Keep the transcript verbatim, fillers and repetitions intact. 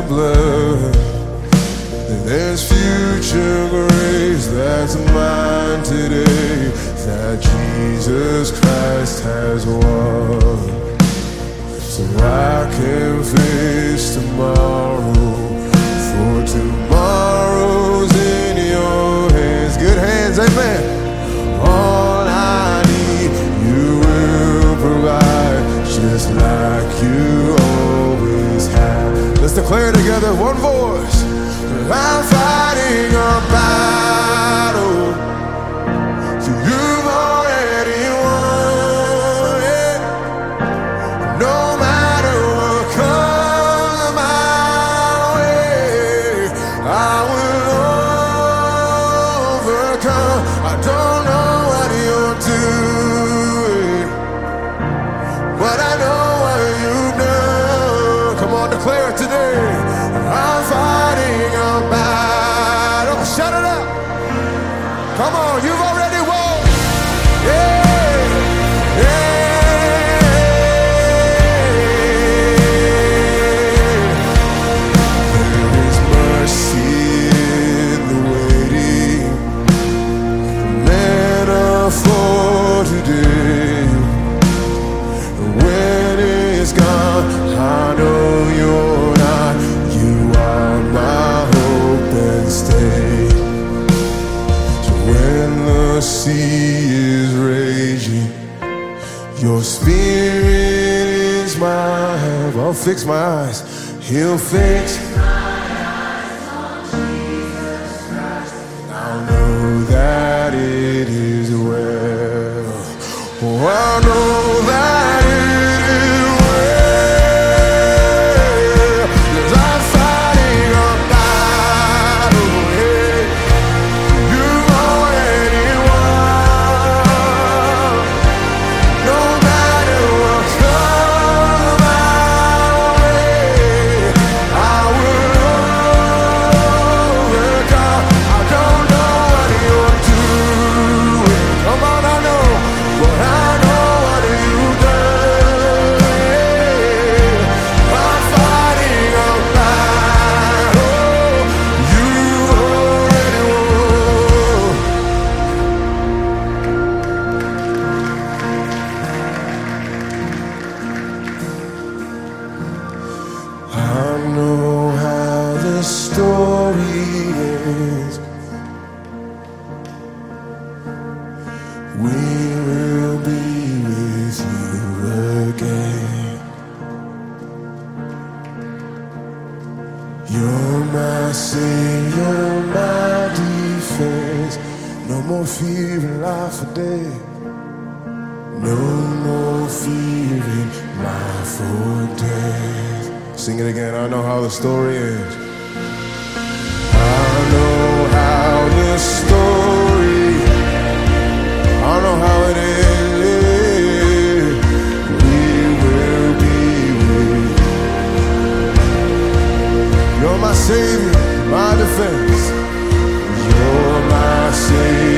the blood. There's future grace that's mine today, that Jesus Christ has won. So I can face tomorrow, for tomorrow's in your hands. Good hands, amen. All I need, you will provide, just like you always have. Let's declare together, one voice. I'm fighting a battle, so you've already won it. No matter what comes my way, I will overcome. I don't know what you're doing, but I know what you've done. Come on, declare it today. I'm fighting a battle. Shout it out. Come on, you've already won. Yeah, yeah. There is mercy in the waiting, manna for today. When it's gone, I know you're not. You are my hope and stay. So when the sea is raging, your spirit is my help. I'll fix my eyes. He'll fix my eyes on Jesus Christ. I'll know that it is well. Oh, I'll know that it is well. 'Cause I'm fighting a battle, yeah. You've already won. No matter what comes my way, I will overcome. I don't know what you're doing. Come on, I know, but I know what you've done. I'm fighting a battle. You already won. I know how the story ends. We will be with you again. You're my savior, my defense. No more fear in life or death. No more fear in life or death. Sing it again. I know how the story ends. I know how the story. I know how it ends. We will be with you. You're my savior, my defense. You're my savior.